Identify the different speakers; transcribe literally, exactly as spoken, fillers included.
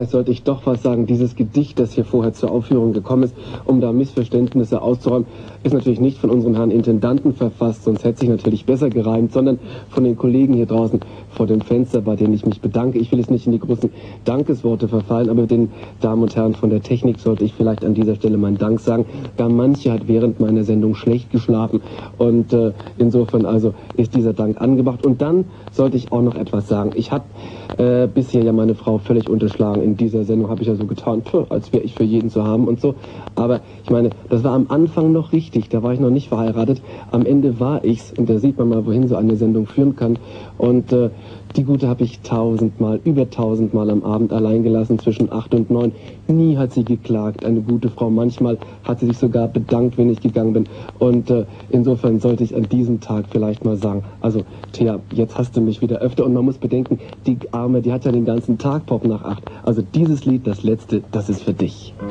Speaker 1: Sollte ich doch was sagen, dieses Gedicht, das hier vorher zur Aufführung gekommen ist, um da Missverständnisse auszuräumen, ist natürlich nicht von unserem Herrn Intendanten verfasst, sonst hätte sich natürlich besser gereimt, sondern von den Kollegen hier draußen vor dem Fenster, bei denen ich mich bedanke. Ich will jetzt nicht in die großen Dankesworte verfallen, aber den Damen und Herren von der Technik sollte ich vielleicht an dieser Stelle meinen Dank sagen. Gar manche hat während meiner Sendung schlecht geschlafen und äh, insofern also ist dieser Dank angebracht. Und dann sollte ich auch noch etwas sagen. Ich habe äh, bisher ja meine Frau völlig unterschlagen. In dieser Sendung habe ich ja so getan, pff, als wäre ich für jeden zu haben und so. Aber ich meine, das war am Anfang noch richtig, da war ich noch nicht verheiratet. Am Ende war ich's und da sieht man mal, wohin so eine Sendung führen kann. Und äh, die Gute habe ich tausendmal, über tausendmal am Abend allein gelassen, zwischen acht und neun. Nie hat sie geklagt, eine gute Frau. Manchmal hat sie sich sogar bedankt, wenn ich gegangen bin. Und äh, insofern sollte ich an diesem Tag vielleicht mal sagen, also Thea, jetzt hast du mich wieder öfter. Und man muss bedenken, die Arme, die hat ja den ganzen Tag Pop nach acht. Also dieses Lied, das letzte, das ist für dich.